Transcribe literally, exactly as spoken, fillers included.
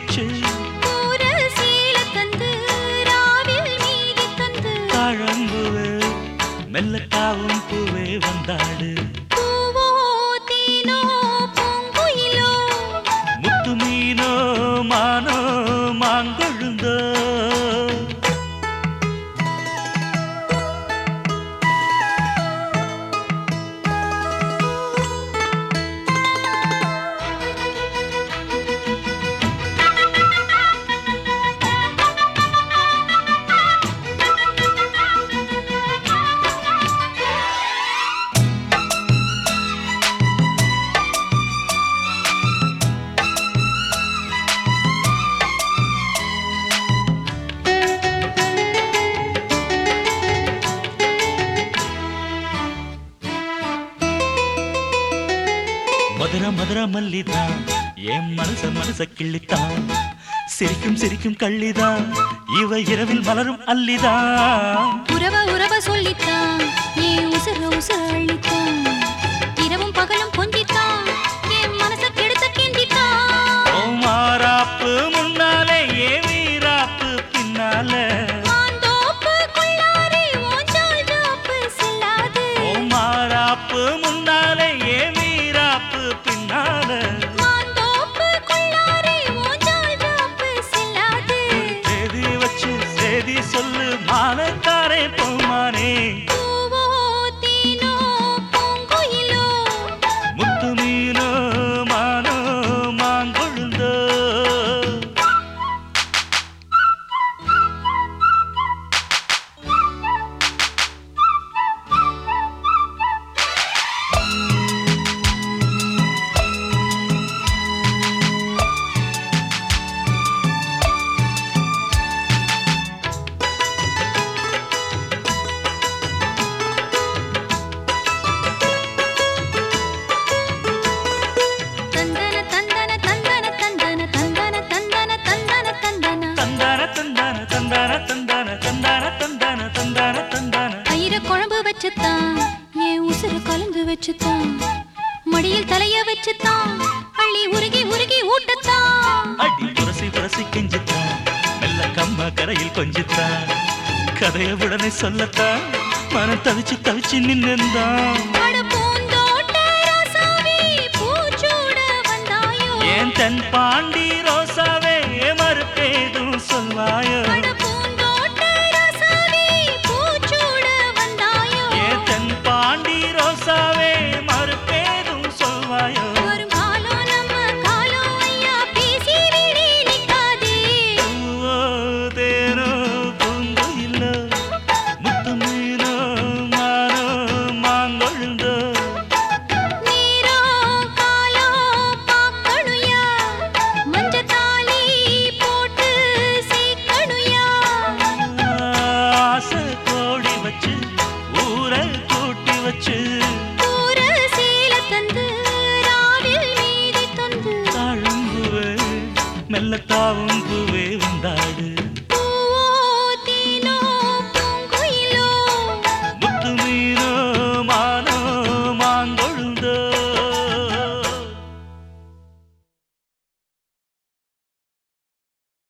வச்சு ஊரல் சீல தந்து ராவில் மீதி தந்து தாழம்புவே மெல்லத்தாவும் பூவே வந்தாடு பூவோ தேனோ பூங்குயிலோ முத்து மீனோ மானோ மாங்கொழுந்தோ மதுர மதுர மல்லிதான் என் மனச மனச கிள்ளித்தான் சிரிக்கும் சிரிக்கும் கள்ளிதான் இவ இரவில் மலரும் அல்லிதான் உறவ உறவ சொல்லித்தான் ஏன் உசுர உசுர அள்ளித்தான் இரவும் பகலும் கொஞ்சித்தான் என் மனச கெடுத்த கிண்டித்தான் ஓ மாறாப்பு முன்னாலே ஏ வீராப்பு பின்னால மாந்தோப்பு கொள்ளாரே ஓஞ்சால் ஜோப்பு செல்லாது ஓ மாறாப்பு முன்னாலே ஏ வீராப்பு பின்னால மாந்தோப்பு கொள்ளாரே ஓஞ்சால் ஜோப்பு செல்லாது தேதி வச்சு சேதி சொல்லு மானக்காரே போமானே பூவோ தேனோ பூங்குயிலோ முத்து மீனோ மானோ மாங்கொழுந்தோ தந்தன தந்தன தந்தன தந்தன தந்தன தந்தன தந்தன தந்தன தந்தான தந்தான தந்தான தந்தான தந்தான தந்தான தந்தான தந்தான ஐர குழம்பு வச்சுத்தான் ஏன் உசுர கலந்து வச்சுத்தான் மடியில் தலைய வச்சுத்தான் அள்ளி உருகி உருகி ஊட்டத்தான் அடி புரசி புரசி கெஞ்சித்தான் மெல்ல கம்மா கரையில் கொஞ்சித்தான் கதைய உடனே சொல்லத்தான் மனம் தவிச்சு தவிச்சு நின்னுந்தான் அட பூந்தோட்ட ராசாவே பூச்சூட வந்தாயோ ஏன் தென் பாண்டி ரோசாவே மறுப்பேதும் சொல்வாயோ அட பூந்தோட்ட ராசாவே பூச்சூட வந்தாயோ ஏன் தென் பாண்டி ரோசாவே மறுப்பேதும் சொல்வாயோ வரும் காலம் நம்ம காலம் ஐயா பேசி விடி நிக்காதே பூவோ தேனோ பூங்குயிலோ முத்து மீனோ மானோ மாங்கொழுந்தோ நீரோ காலோ பாக்கணுயா மஞ்சத்தாலி போட்டு சீக்கணுயா ஆசை கோடி வச்சு ஊரை கூட்டி வச்சு ஊர சீல தந்து ராவில் மீதி தந்து தாழும்புவே மெல்லத்தாவும் பூவே வந்தாடு